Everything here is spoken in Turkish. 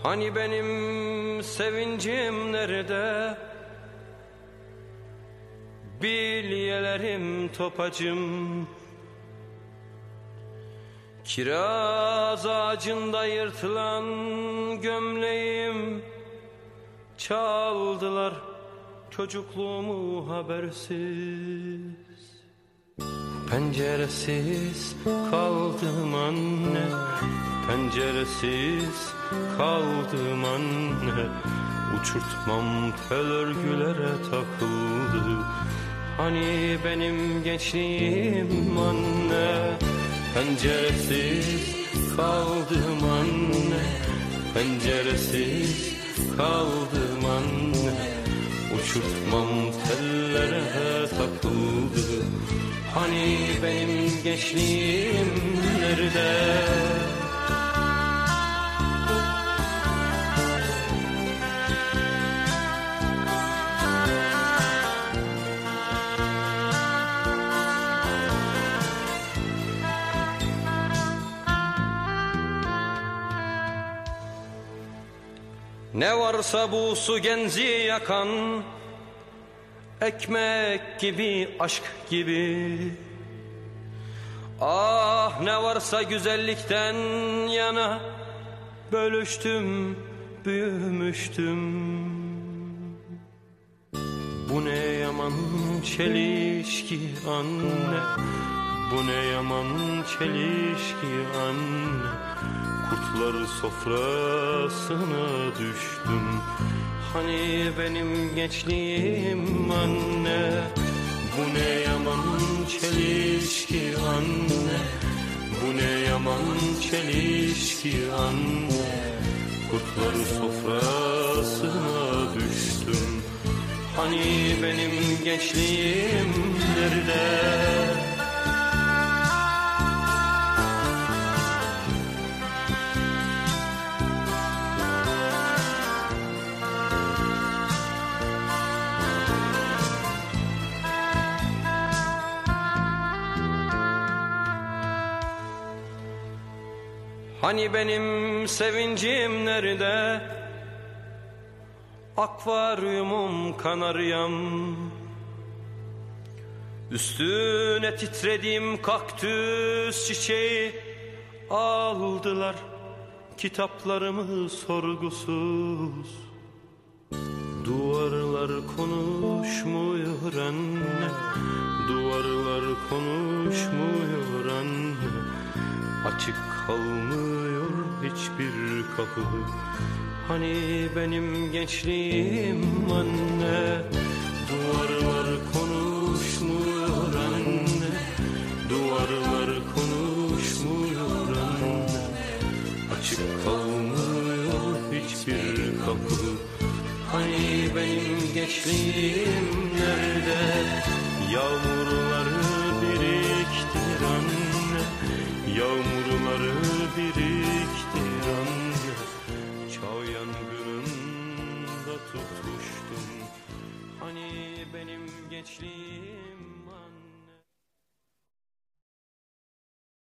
Hani benim sevincim nerede? Bilyelerim topacım. Kiraz ağacında yırtılan gömleğim. Çaldılar çocukluğumu habersiz. Penceresiz kaldım anne, penceresiz kaldım anne. Uçurtmam tel örgülere takıldı. Hani benim gençliğim anne. Penceresiz kaldım anne, penceresiz kaldım anne. Uçurtmam tellere takıldı. Hani benim gençliğim nerede? Ne varsa bu su genci yakan, ekmek gibi, aşk gibi. Ah ne varsa güzellikten yana, bölüştüm, büyümüştüm. Bu ne yaman çelişki anne, bu ne yaman çelişki anne. Kurtlar sofrasına düştüm. Hani benim gençliğim anne. Bu ne yaman çelişki anne, bu ne yaman çelişki anne. Kurtlar sofrasına düştüm. Hani benim gençliğim nerede? Hani benim sevincim nerede? Akvaryumum kanaryam. Üstüne titrediğim kaktüs çiçeği. Aldılar kitaplarımı sorgusuz. Duvarlar konuşmuyor anne, duvarlar konuşmuyor anne. Açık kalmıyor hiçbir kapı. Hani benim gençliğim anne. Duvarlar konuşmuyor anne, duvarlar konuşmuyor anne. Açık kalmıyor hiçbir kapı. Hani benim gençliğim nerede? Yağmurları biriktir anne, yağmurları biriktir anne. Çağ yangınında tutuştum. Hani benim gençliğim